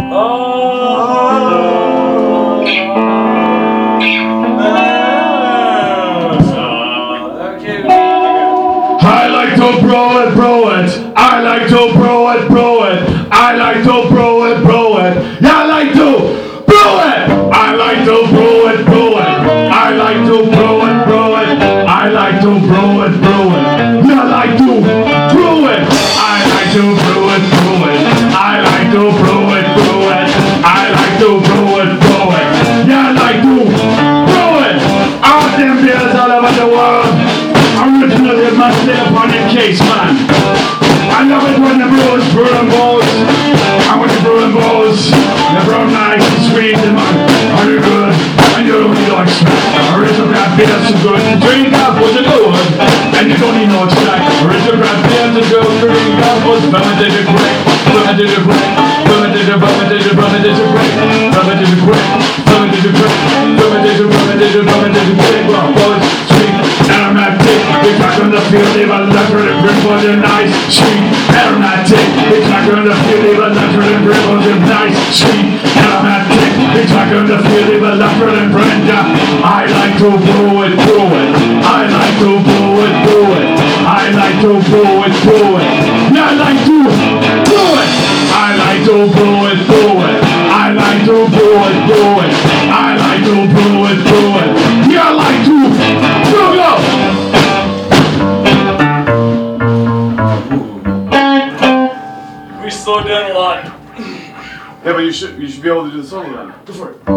I like to bro it, bro it. I like to bro it, bro it. I like to bro it, bro it. Yeah, I like to bro it. I like to bro it, bro it. I like to bro it, bro it. I like to bro it, bro it. Yeah, I like to bro it. I like to bro it, bro it. I like to bro it, bro it. I like to bro it, bro it. Yeah, I like to bro it. All them beers all over the world. Originally must stay upon the case, man. I love it when the brews brew and balls. I want the brew and balls. The brown nice and sweet and man. Are you good? And you don't need like smack. Original craft beers is good. Drink up was a good. And you don't need no snack. Original craft beers is good. Drink up was fermented and great. Fermented and great. Fermented and fermented and fermented and great. Fermented and great. Fermented and great. Fermented and fermented and fermented and great. Well, boys, sweet, aromatic. We crack on the field, leave a leopard and ripples and nice, sweet, aromatic. We crack on the field, leave a leopard and ripples and nice, sweet, aromatic. We crack on the field, leave a leopard and Brenda. I like to blow it, blow it. I like to blow it, blow it. I like to blow it, blow it. Yeah, I like to blow it. I like to blow it, blow it. I like to blow it, blow it. I like to blow it, blow it. Yeah, I like to blow it. We slowed down a lot. Yeah, but you should be able to do the solo then. Go for it.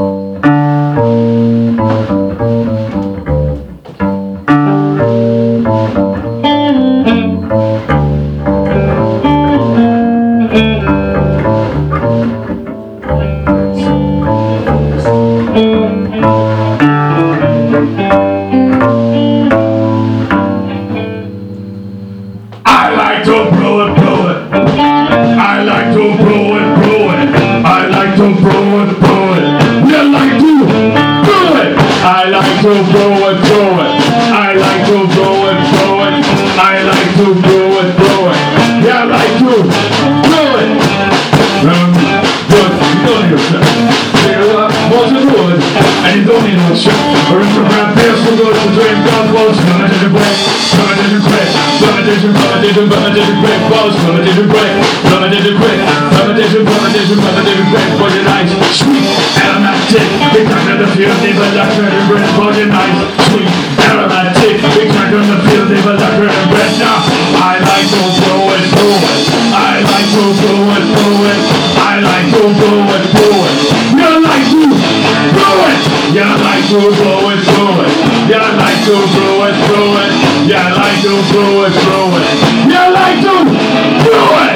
I like to blow it, blow it. I like to blow it, blow it. I like to blow it, blow it. You like to blow it. I like to blow it, blow it. I like to blow it, blow it. I like to blow it, blow it. Yeah, I like to blow it. Good. You don't need a shit. What's it good? And you don't need no shit. Aristocrat beers for good to drink. God blows. Fermented break. Fermented break. Fermentation, fermentation, fermentation, break. Balls. Fermentation break. Fermentation break. Fermentation, fermentation, fermentation, break. Body nice, sweet, aromatic. We crack on the field, leave a lacquer and bread. Body nice, sweet, aromatic. We crack on the field, leave a lacquer and bread. Now I like to blow it, blow it. I like to blow it, blow it. I like to blow it, blow it. You like to blow it. You like to blow it, blow it. You like to blow it, blow it. You like to blow it, blow it. You like to blow it.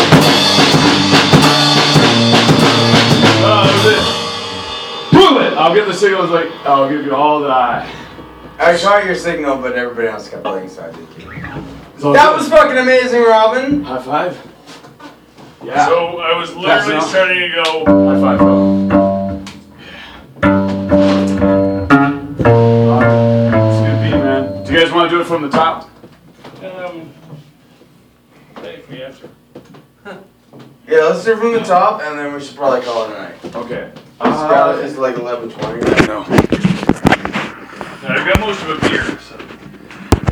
Blow it. I'll get the signals like I'll give you all that. I shot your signal, but everybody else kept playing, so I did keep it. So That was fucking amazing, Robin. high five. Yeah. So I was literally enough. starting to go. High five, bro. It's a good beat, man. Do you guys want to do it from the top? Thank me after. Yeah, let's do it from the top, and then we should probably call it a night. Okay. It's like 11:20 right now. I've got most of it here, so.